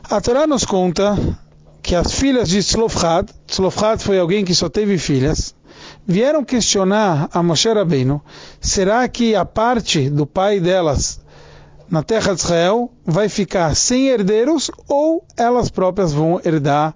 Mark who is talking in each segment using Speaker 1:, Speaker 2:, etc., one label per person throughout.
Speaker 1: A Torá nos conta que as filhas de Tzlofchad foi alguém que só teve filhas, vieram questionar a Moshe Rabbeinu, será que a parte do pai delas na terra de Israel vai ficar sem herdeiros ou elas próprias vão herdar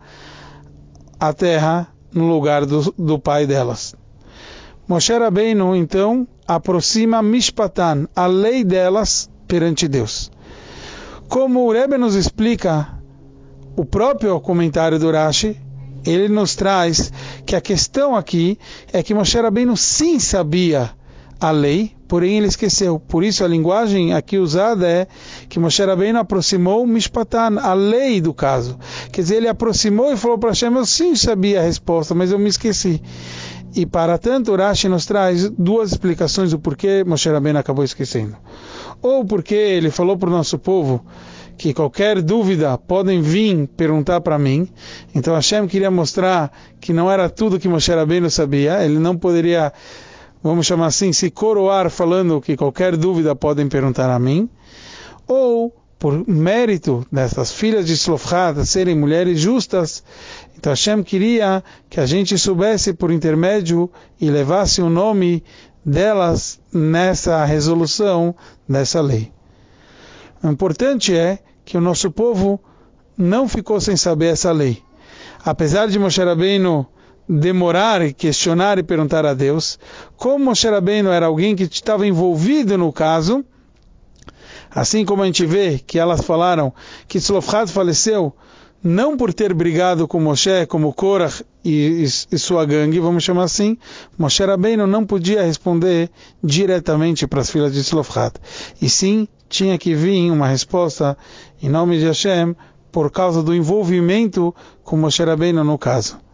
Speaker 1: a terra no lugar do pai delas? Moshe Rabbeinu então aproxima Mishpatan, a lei delas perante Deus. Como o Rebbe nos explica, o próprio comentário do Rashi, ele nos traz que a questão aqui é que Moshe Rabbeinu sim sabia a lei, porém ele esqueceu. Por isso a linguagem aqui usada é que Moshe Rabbeinu aproximou Mishpatan, a lei do caso. Quer dizer, ele aproximou e falou para Hashem, eu sim sabia a resposta, mas eu me esqueci. E para tanto, o Rashi nos traz duas explicações do porquê Moshe Rabbeinu acabou esquecendo. Ou porque ele falou para o nosso povo que qualquer dúvida podem vir perguntar para mim. Então Hashem queria mostrar que não era tudo que Moshe Rabbeinu sabia. Ele não poderia, vamos chamar assim, se coroar falando que qualquer dúvida podem perguntar a mim. Ou por mérito dessas filhas de Tzlofchad serem mulheres justas, então Hashem queria que a gente soubesse por intermédio e levasse o nome delas nessa resolução dessa lei. O importante é que o nosso povo não ficou sem saber essa lei. Apesar de Moshe Rabbeinu demorar, questionar e perguntar a Deus, como Moshe Rabbeinu era alguém que estava envolvido no caso, assim como a gente vê que elas falaram que Tzlofchad faleceu não por ter brigado com Moshe, como Korach e sua gangue, vamos chamar assim, Moshe Rabbeinu não podia responder diretamente para as filhas de Tzlofchad. E sim, tinha que vir uma resposta em nome de Hashem por causa do envolvimento com Moshe Rabbeinu no caso.